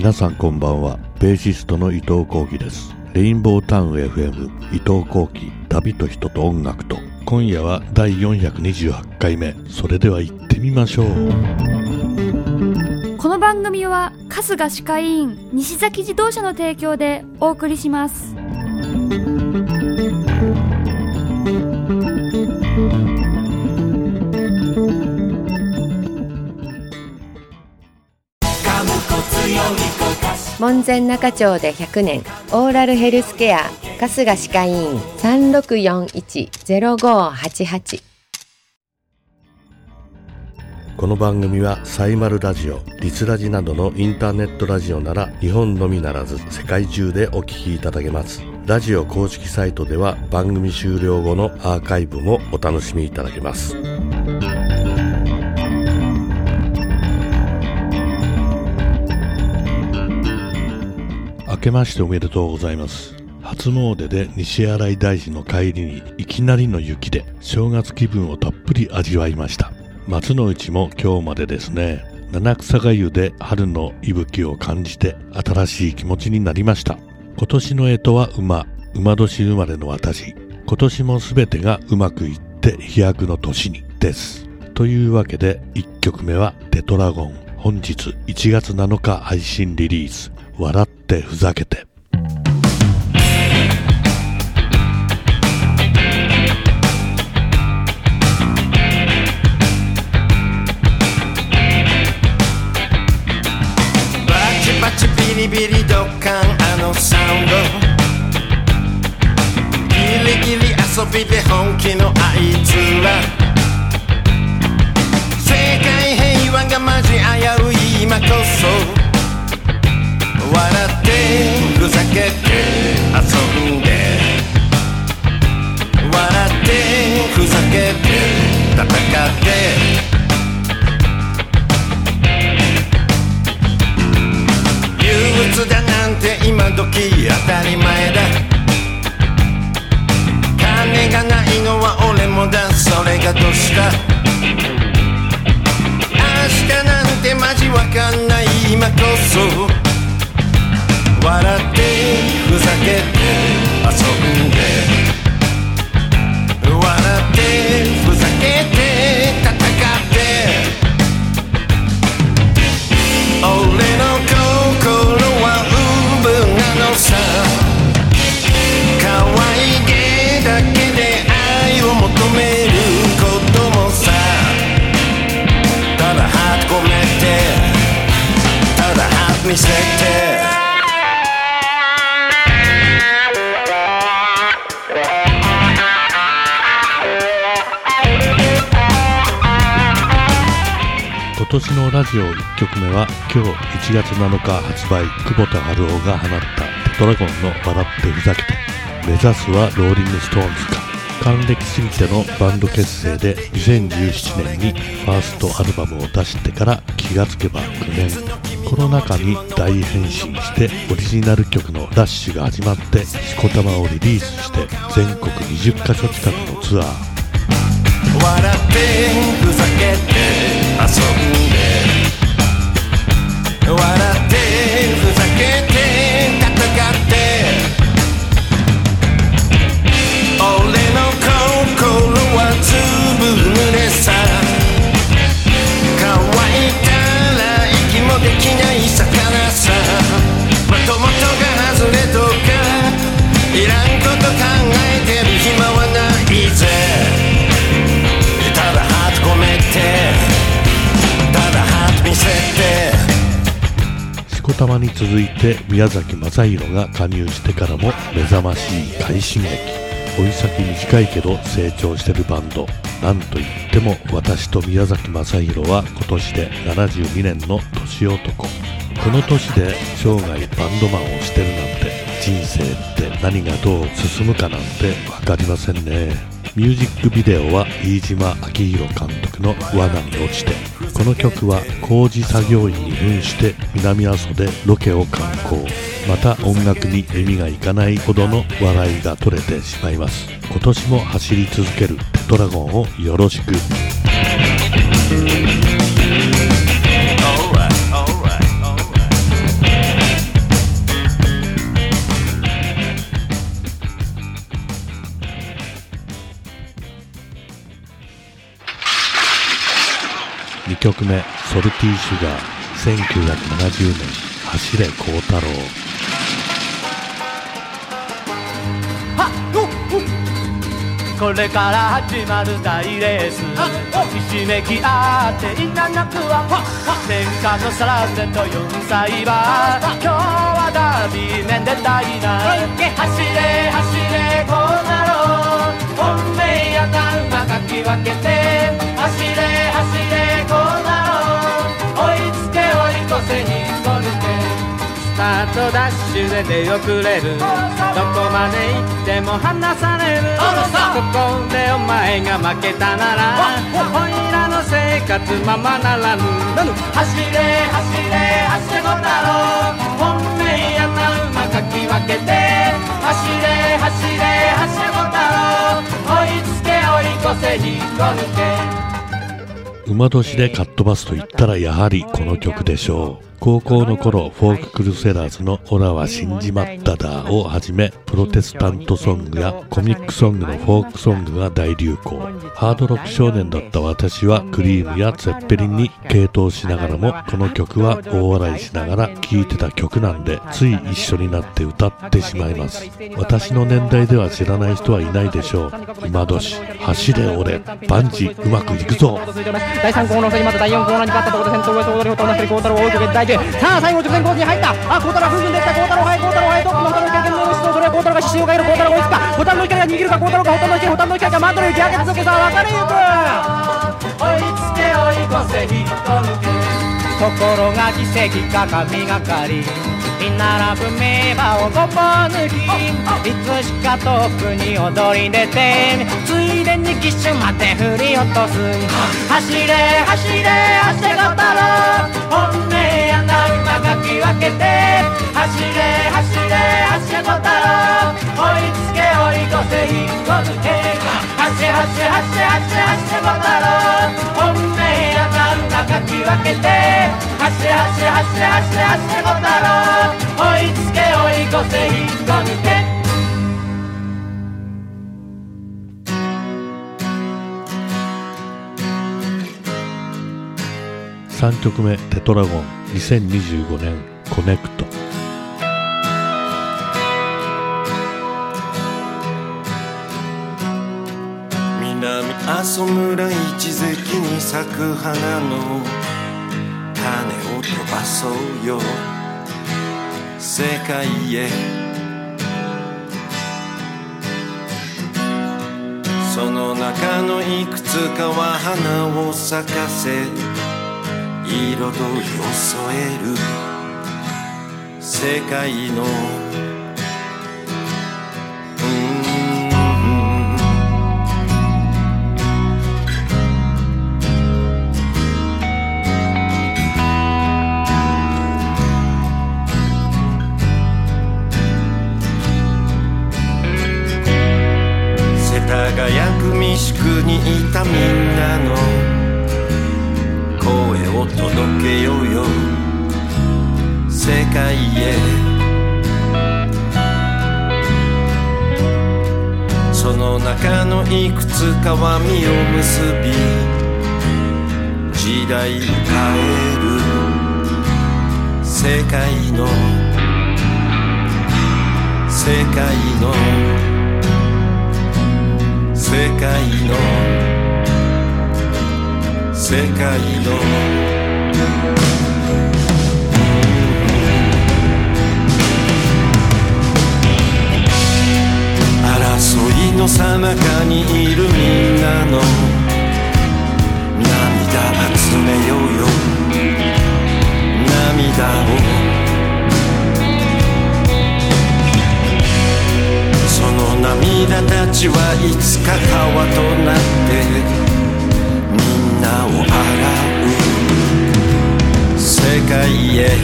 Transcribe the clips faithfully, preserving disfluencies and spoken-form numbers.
皆さんこんばんは。ベーシストの伊藤幸喜です。レインボータウン エフエム 伊藤幸喜、旅と人と音楽と。今夜はだいよんひゃくにじゅうはちかいめ。それでは行ってみましょう。 この番組は春日歯科医院西崎自動車の提供でお送りします。 門前仲町でひゃくねん、オーラルヘルスケア春日歯科医院 さんろくよんいち ゼロごはちはち。 この番組はサイマルラジオ、リスラジなどのインターネットラジオなら日本のみならず世界中でお聞きいただけます。ラジオ公式サイトでは番組終了後のアーカイブもお楽しみいただけます。明けましておめでとうございます。初詣で西新井大師の帰りにいきなりの雪で正月気分をたっぷり味わいました。松の内も今日までですね。七草がゆで春の息吹を感じて新しい気持ちになりました。今年の干支は馬、馬年生まれの私。今年もすべてがうまくいって飛躍の年にです。というわけでいっきょくめはテトラゴン。本日いちがつなのか配信リリース。笑ってふざけて。 バチバチビリビリドッカンあのサウンド、ギリギリ遊びで本気のあいつら、世界平和がマジ危うい今こそ、笑ってふざけて遊んで、笑ってふざけて戦って、憂鬱だなんて今時当たり前だ、金がないのは俺もだ、それがどうした、明日なんてマジわかんない今こそ、笑ってふざけて遊んで、笑ってふざけて戦って、俺の心はウブなのさ、可愛げだけで愛を求めることもさ、ただハート込めて、ただハート見せて、 今年のラジオいっきょくめは今日いちがつなのか発売、久保田晴夫が放ったテトラゴンの笑ってふざけて。目指すはローリングストーンズか。還暦すぎてのバンド結成でにせんじゅうななねんにファーストアルバムを出してから気がつけばきゅうねん。コロナ禍に大変身してオリジナル曲のラッシュが始まってしこたまをリリースして全国にじゅっかしょ近くのツアー。 笑ってふざけて遊んで、笑ってふざけて戦って、俺の心はずぶ濡れさ、乾いたら息もできない魚さ、まともとが外れとかいらんこと考えてる暇はないぜ、ただハート込めて、ただハート見せて。 しこたまに続いて宮崎正宏が加入してからも目覚ましい快進撃。追い先短いけど成長してるバンド。なんといっても私と宮崎正宏は今年でななじゅうにねんの年男。この年で生涯バンドマンをしてるなんて、人生って何がどう進むかなんて分かりませんね。ミュージックビデオは飯島明宏監督の罠に落ちて。この曲は工事作業員に扮して南阿蘇でロケを敢行。また音楽に耳がいかないほどの笑いが取れてしまいます。今年も走り続けるテトラゴンをよろしく。 Alright, alright, alright. 曲目ソルティーシュガーせんきゅうひゃくななじゅうねん走れ孝太郎。 これから始まる大レースひしめき合っていななくは天下のサラゼとよんさい馬今日はダービー面でたいな走れ走れこうなろう本命やな馬かき分けて走れ走れこうなろう追いつけ追い越せ引っこ抜けスタートダッシュで出遅れるどこまで行っても離されるここでお前が負けたならおいらの生活ままならぬ走れ走れ走れごたろう本命やな馬かき分けて走れ走れ走れごたろう追いつけ追い越せ引っこ抜け。 馬年でかっ飛ばすと言ったらやはりこの曲でしょう。高校の頃フォーククルセラーズのオラは死んじまっただをはじめプロテスタントソングやコミックソングのフォークソングが大流行。ハードロック少年だった私はクリームやツェッペリンに傾倒しながらもこの曲は大笑いしながら聴いてた曲なんでつい一緒になって歌ってしまいます。私の年代では知らない人はいないでしょう。馬年走れ俺バンジーうまくいくぞ。 だいさんコーナー先まただいよんコーナーに勝ったところで先頭上総取りを取らなくて孝太郎を追いかけて大中さあ最後直線コースに入ったあ孝太郎は踏んでいった孝太郎は孝太郎はトップの孝太郎経験の後ろそれは孝太郎が獅子をかける孝太郎が追いつくかボタンの光が逃げるか孝太郎かボタンの光ボタンの光がマントの雪上げ続けさあ分かれゆく追いつけ追い越せ引っこ抜けところが奇跡か神がかり並ぶ名馬をごぼう抜きいつしかトップに躍り出てついでに騎手まで振り落とす走れ走れ走れごたろう本命やな馬がき分けて走れ走れ走れごたろう追いつけ追い越せ引っこ抜け走れ走れ走れ走れ走れごたろう本命やな馬がき分けて走れ走れ走れ走れ走れごたろう追いつけ追い越せ引っこ抜け。 さんきょくめテトラゴンにせんにじゅうごねんコネクト。 南阿蘇村一関に咲く花の種を飛ばそうよ世界へその中のいくつかは花を咲かせ彩りを添える世界の輝く三宿にいたみんなの声を届けようよ世界へその中のいくつかは実を結び時代を変える世界の世界の世界の世界の争いの最中にいるみんなの涙集めようよ涙をその涙たちはいつか川となってみんなを洗う世界へ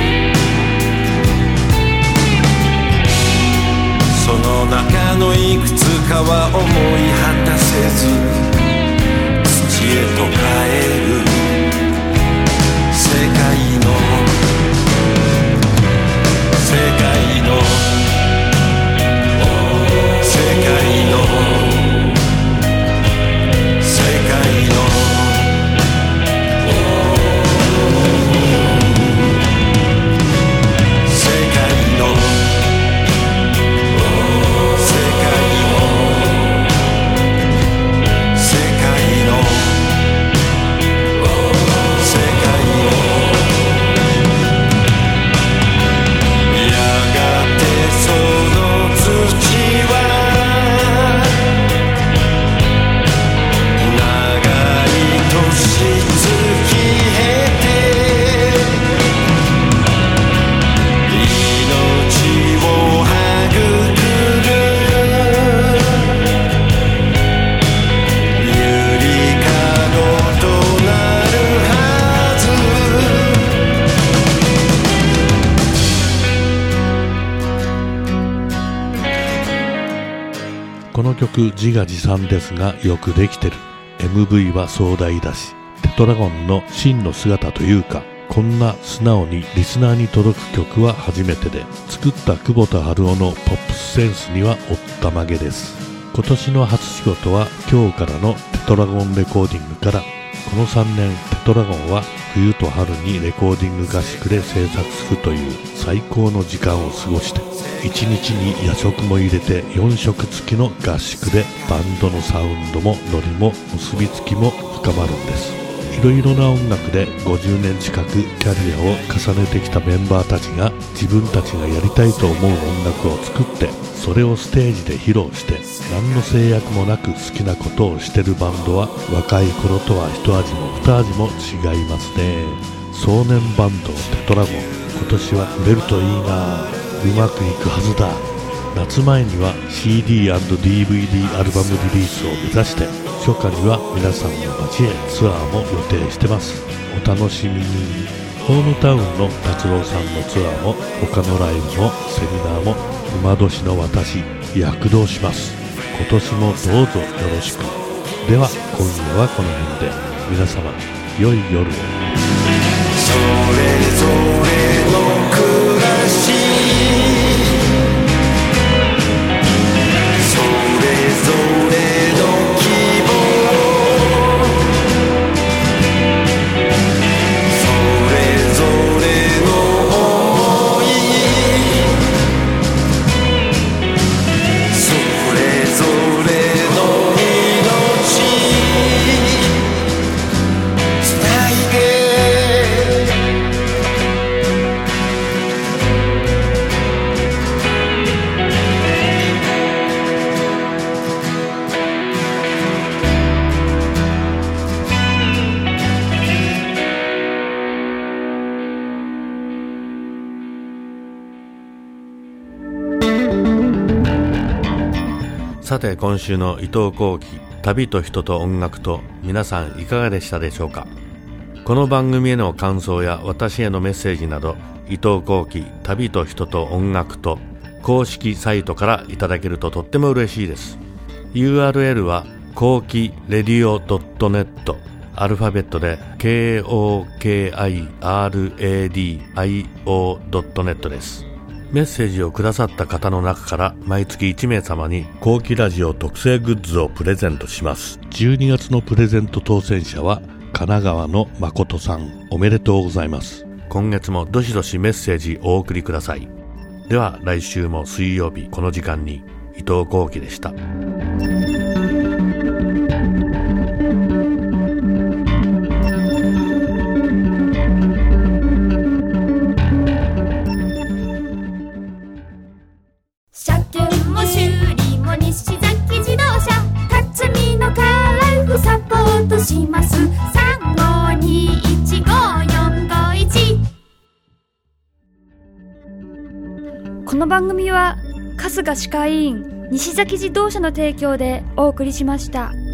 その中のいくつかは思い果たせず土へと帰る世界の世界の世界の世界のこの曲自画自賛ですがよくできてる。 エムブイ は壮大だし、テトラゴンの真の姿というか、こんな素直にリスナーに届く曲は初めてで、作った久保田春夫のポップスセンスにはおったまげです。今年の初仕事は今日からのテトラゴンレコーディングから。このさんねんテトラゴンは冬と春にレコーディング合宿で制作するという最高の時間を過ごして、いちにちに夜食も入れてよんしょく付きの合宿でバンドのサウンドもノリも結びつきも深まるんです。いろいろな音楽でごじゅうねん近くキャリアを重ねてきたメンバーたちが自分たちがやりたいと思う音楽を作って、それをステージで披露して何の制約もなく好きなことをしてるバンドは若い頃とは一味も二味も違いますね。壮年バンドテトラゴン、今年は売れるといいな。うまくいくはずだ。夏前には シーディー&ディーブイディー アルバムリリースを目指して、初夏には皆さんの街へツアーも予定してます。お楽しみに。ホームタウンの達郎さんのツアーも他のライブもセミナーも馬年の私躍動します。今年もどうぞよろしく。では今夜はこの辺で、皆様良い夜を。 それぞれの暮らし、それぞれの希望、それぞれの想い、それぞれの命つないで。 さて今週の伊藤幸喜旅と人と音楽と、皆さんいかがでしたでしょうか。この番組への感想や私へのメッセージなど、伊藤幸喜旅と人と音楽と公式サイトからいただけるととっても嬉しいです。 ユーアールエル は幸喜レディオ ドットネット、 アルファベットで ケーオーケーアイアールエーディーアイオー ドットネット です。メッセージをくださった方の中から毎月いちめい様に幸喜ラジオ特製グッズをプレゼントします。じゅうにがつのプレゼント当選者は神奈川の誠さん、おめでとうございます。今月もどしどしメッセージお送りください。では来週も水曜日この時間に、伊藤幸喜でした。 車検も修理も西崎自動車、辰巳のカラフサポートします。さんごにいちごよんごいち。この番組は春日歯科医院西崎自動車の提供でお送りしました。